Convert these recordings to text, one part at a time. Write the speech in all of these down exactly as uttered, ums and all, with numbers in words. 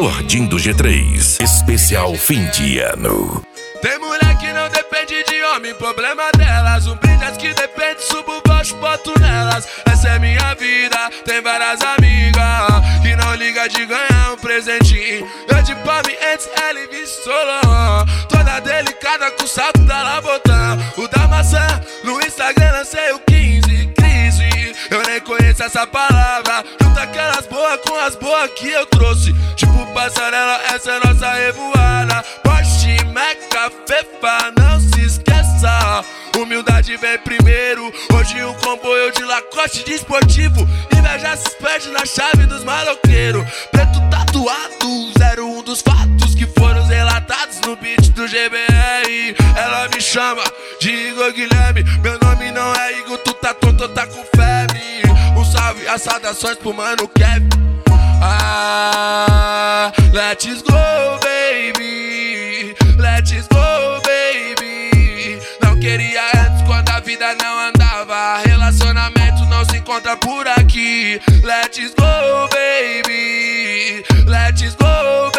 Tordinho do G três, especial fim de ano. Tem mulher que não depende de homem, problema delas. Um brinde que depende, subo baixo, boto nelas. Essa é minha vida, tem várias amigas que não liga de ganhar um presentinho. Eu de palme antes, ela e Vissolão. Toda delicada com o salto da Labotã. O da maçã, no Instagram lancei o quinze, crise. Eu nem conheço essa palavra. Junta aquelas boas com as boas que eu trouxe. Tipo passarela, essa é nossa revoada. Porsche, Meca, Fefa, não se esqueça. Humildade vem primeiro. Hoje um comboio de Lacoste de esportivo. Inveja se perde na chave dos maloqueiros. Preto tatuado, zero um dos fatos que foram relatados no beat do G B R. Ela me chama de Igor Guilherme. Meu nome não é Igor, tu tá tonto, tá com febre. Um salve, as saudações pro mano Kevin. Ah, let's go, baby. Let's go, baby. Não queria antes quando a vida não andava. Relacionamento não se encontra por aqui. Let's go, baby. Let's go,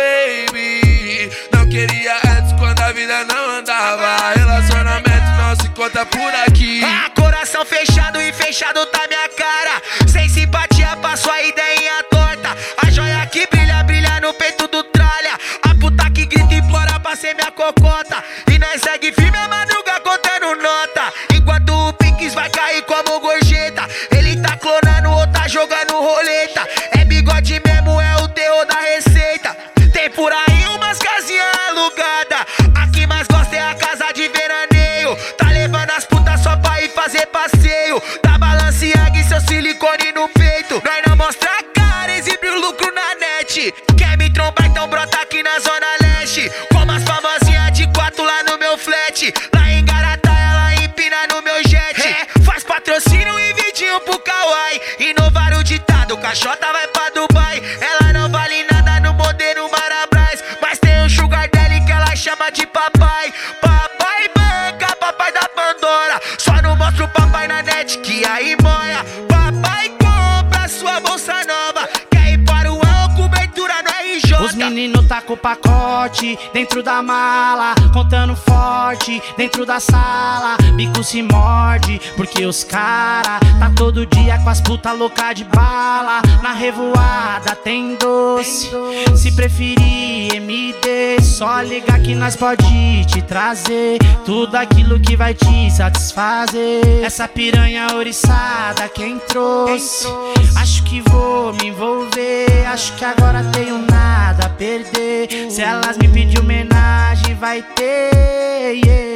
baby. Não queria antes quando a vida não andava. Relacionamento não se encontra por aqui. Ah, coração fechado e fechado tá minha cara. Sem simpatia pra sua ideinha torta. A joia que brilha, brilha no peito do tralha. A puta que grita e implora pra ser minha cocota. E nós segue firme a madruga contando nota. Enquanto o Pinks vai cair como gorjeta. Ele tá clonando ou tá jogando roleta. É bigode mesmo, é o terror da receita. Tem por aí umas casinhas alugadas. A que mais gosta é a casa de veraneio. Tá levando as putas só pra ir fazer passeio. Da Balenciaga e seu silicone no peito. Nós não mostra a cara, exibe o lucro na net. Quer me trombar, então brota aqui na zona leste. Como as famosinhas de quatro lá no meu flat. Lá em Garatá ela empina no meu jet. É, faz patrocínio e vidinho pro Kawaii. Inovar o ditado, caixota vai pra Dubai. Ela não vale nada no modelo Marabras. Mas tem um sugar daddy que ela chama de papai. Papai banca, papai da Pandora. Só não mostra o papai na net que aí moia. Papai compra sua bolsa nova. Quer ir para o ano, cobertura no R J. Os meninos tá com o pacote dentro da mala, contando forte dentro da sala. Bico se morde, porque os cara tá todo dia com as puta louca de bala. Na revoada tem doce, se preferir M D, só ligar que nós pode te trazer tudo aquilo que vai te satisfazer. Essa piranha ouriçada quem trouxe, acho que vou me envolver. Acho que agora tenho nada a perder. Se elas me pedir homenagem vai ter,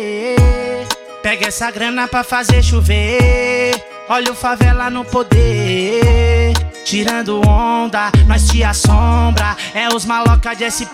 yeah. Pega essa grana pra fazer chover. Olha o favela no poder. Tirando onda, nós te assombra. É os maloca de S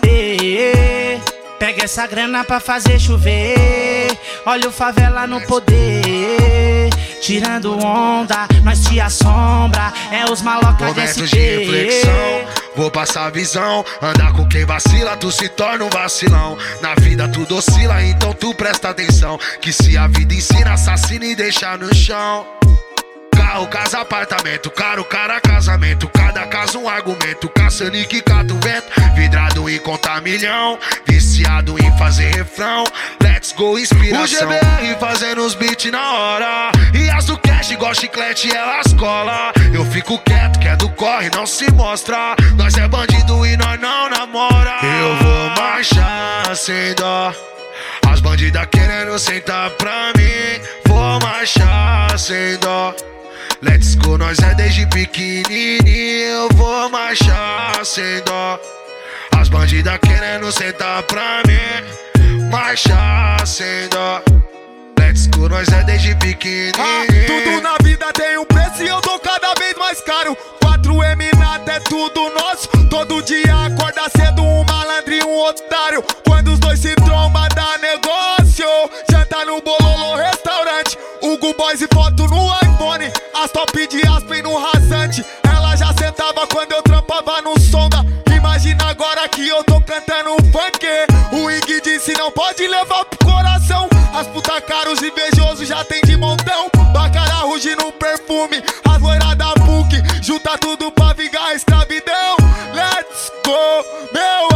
P. Pega essa grana pra fazer chover. Olha o favela no poder. Tirando onda, nós te assombra. É os maloca de S P. Momentos de reflexão, vou passar a visão. Andar com quem vacila, tu se torna um vacilão. Na vida tudo oscila, então tu presta atenção. Que se a vida ensina, assassina e deixa no chão. Carro, casa, apartamento, caro, cara, casamento. Cada caso um argumento, caçando e que cata o vento. Vidrado em contar milhão, viciado em fazer refrão. Let's go, inspiração. O G B R fazendo os beats na hora. E as do cash, igual chiclete, elas cola. Eu fico quieto, que é do corre, não se mostra. Nós é bandido e nós não namora. Eu vou marchar sem dó. As bandidas querendo sentar pra mim. Vou marchar sem dó. Let's go, nós é desde pequenininho. Eu vou marchar sem dó. As bandidas querendo sentar pra mim. Marchar sem dó. Let's go, nós é desde pequenininho. Ah, tudo na vida tem um preço e eu dou cada vez mais caro. quatro M nada é tudo nosso. Todo dia acorda cedo um malandro e um otário. Quando os dois se trombam dá negócio. Janta no Bololô restaurante. Hugo Boys e foto no iPhone. As top de Aspen no rasante. Ela já sentava quando eu trampava no Sonda. Imagina agora que eu tô cantando funk. O Ig disse não pode levar pro coração. As puta caros invejosos já tem de montão. Bacará ruge no perfume. As loiras da P U C junta tudo pra vingar a escravidão. Let's go, meu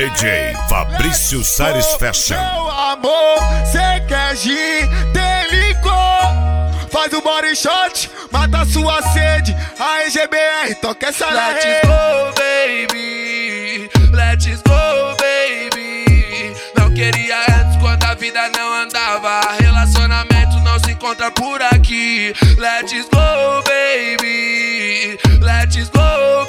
D J Fabrício Salles Fashion. Meu amor, cê quer gin, tem licor. Faz o body shot, mata sua sede. A G B R, toca essa na Let's rede. go, baby. Let's go, baby. Não queria antes quando a vida não andava. Relacionamento não se encontra por aqui. Let's go, baby. Let's go,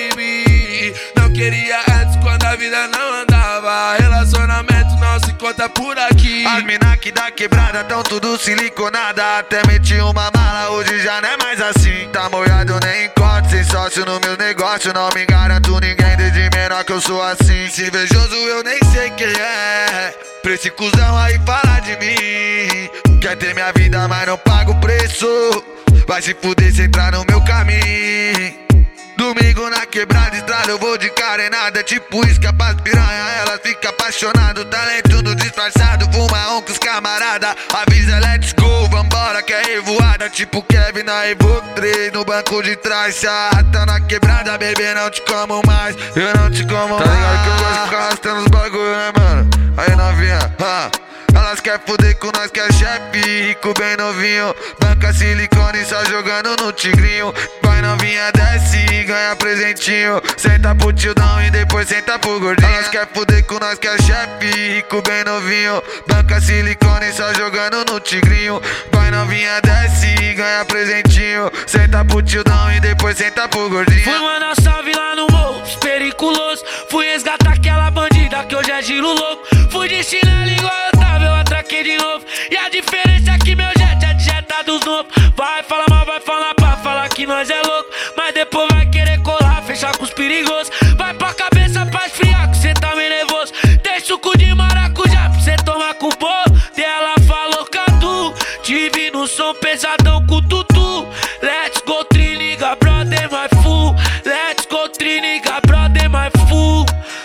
baby. Não queria antes quando a vida não andava. Relacionamento não se encontra por aqui. As mina que dá quebrada tão tudo siliconada. Até meti uma mala, hoje já não é mais assim. Tá molhado, nem encontro, sem sócio no meu negócio. Não me garanto ninguém, desde menor que eu sou assim. Se invejoso eu nem sei quem é. Pra esse cuzão aí falar de mim. Quer ter minha vida, mas não paga o preço. Vai se fuder se entrar no meu caminho. Domingo na quebrada, estrada, eu vou de carenada. Tipo isca pras piranha, ela fica apaixonada. Talento no disfarçado, fuma um com os camarada. Avisa, let's go, vambora que é revoada. Tipo Kevin na Evo três, no banco de trás. Se arrasta na quebrada, bebê, não te como mais. Eu não te como mais. Tá ligado que eu gosto de ficar arrastando os bagulho, né, mano? Aí novinha, ah. Elas quer fuder com nós que é chefe, rico bem novinho. Banca silicone só jogando no tigrinho. Vai novinha, desce e ganha presentinho. Senta pro tildão e depois senta pro gordinho. Elas quer fuder com nós que é chefe, rico bem novinho. Banca silicone só jogando no tigrinho. Vai novinha, desce e ganha presentinho. Senta pro tildão e depois senta pro gordinho. Fui mandar salve lá no morro, periculoso. Fui resgatar aquela bandida que hoje é giro louco. Fui de chinelo igual eu tava, eu atraquei de novo. E a diferença é que meu jet é de jeta dos novos. Vai falar mal, vai falar pra falar que nós é louco. Mas depois vai querer colar, fechar com os perigosos. Vai pra cabeça pra esfriar, que cê tá meio nervoso. Tem suco de maracujá pra cê tomar com o bolo. Dela falou catu, tive no som pesadão com o tutu. Let's go triniga, brother, my fool. Let's go triniga, brother, my fool.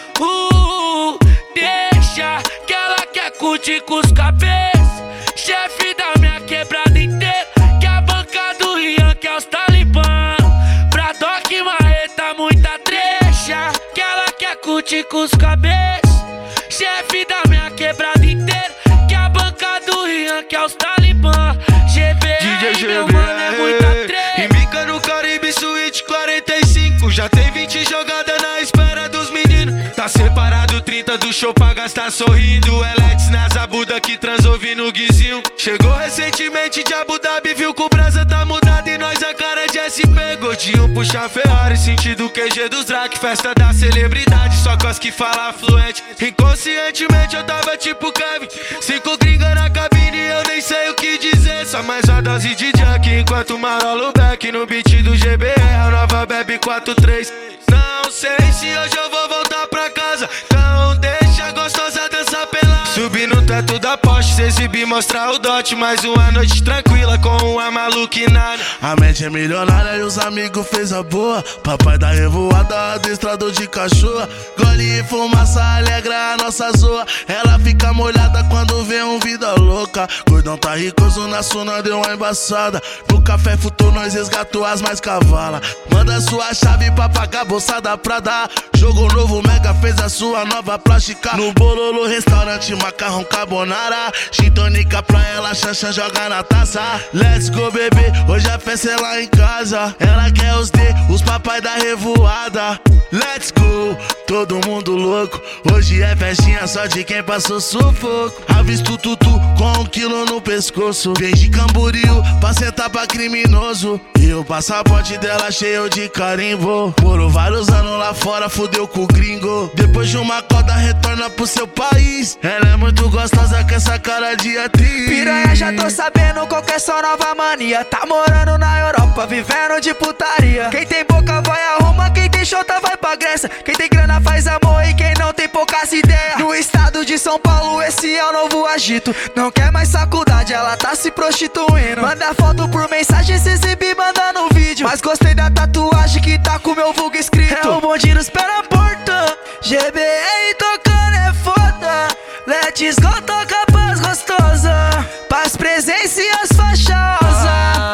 Uh, deixa que ela quer curtir com os cabeças. Chefe da minha quebrada inteira, que a banca do Rian, que é os talibã. Pra Doc Marreta, muita trecha, que ela quer curtir com os cabeças. Chefe da minha quebrada inteira, que a banca do Rian, que é os talibã. G B R, meu mano, é muita trecha. Embica no Caribe Suíte quarenta e cinco. Já tem vinte jogadas na espera dos meninos. Tá separado trinta do show pra gastar sorrindo. Eletes nas abuda que transou no guizinho. Chegou recentemente de Abu Dhabi, viu que o brasa tá mudado e nós a cara de S P. Gordinho puxa Ferrari, sentido Q G dos Drac. Festa da celebridade, só cos que fala fluente. Inconscientemente eu tava tipo Kevin. Cinco gringa na cabine, eu nem sei o que dizer. Só mais uma dose de Jack, enquanto marolo back no beat do G B R, a nova Bebe quatro três. Não sei se hoje eu vou voltar pra casa, então deixa a gostosa dançar pelada. Subir no teto da Porsche, se exibir, mostrar o dote. Mais uma noite tranquila com uma maluquinada. A mente é milionária e os amigos fez a boa. Papai da revoada, adestrador de cachorro. Gole e fumaça alegra a nossa zoa. Ela fica molhada quando vê um vida louca. Gordão tá ricoso na suna, deu uma embaçada. No café futou, nós resgatou as mais cavala. Manda sua chave pra pagar bolsada pra dar. Jogo novo, Mega fez a sua nova plástica. No Bololo, restaurante, macarrão carbonara. Gin tônica pra ela, chancha, joga na taça. Let's go, bebê, hoje a festa é lá em casa. Ela quer os D, os papai da revoada. Let's go, todo mundo louco. Hoje é festinha só de quem passou sufoco. Avisto tutu com um quilo no pescoço. Vem de Camboriú pra sentar pra criminoso. E o passaporte dela cheio de carimbo. Morou vários anos lá fora, fudeu com o gringo. Depois de uma coda retorna pro seu país. Ela é muito gostosa com essa cara de atriz. Piranha, já tô sabendo qual que é sua nova mania. Tá morando na Europa, vivendo de putaria. Quem tem boca vai a Roma, quem tem chota vai pra Grécia. Quem tem grana faz amor e quem não tem poucas ideias. No estado de São Paulo esse é o novo agito. Não quer mais faculdade, ela tá se prostituindo. Manda foto por mensagem, se exibir, manda no vídeo. Mas gostei da tatuagem que tá com meu vulgo escrito. É o bonde nos pé na porta, G B R tocando é foda. Let's go, toca paz gostosa, paz, presença e as faixosas.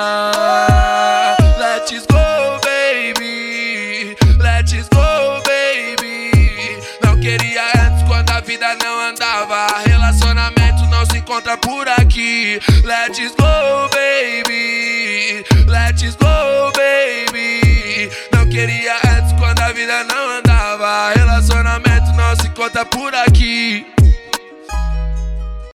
Ah, let's go, baby. Let's go, baby. Não queria antes vida não andava. Relacionamento não se encontra por aqui. Let's go, baby. Let's go, baby. Não queria antes quando a vida não andava. Relacionamento não se encontra por aqui.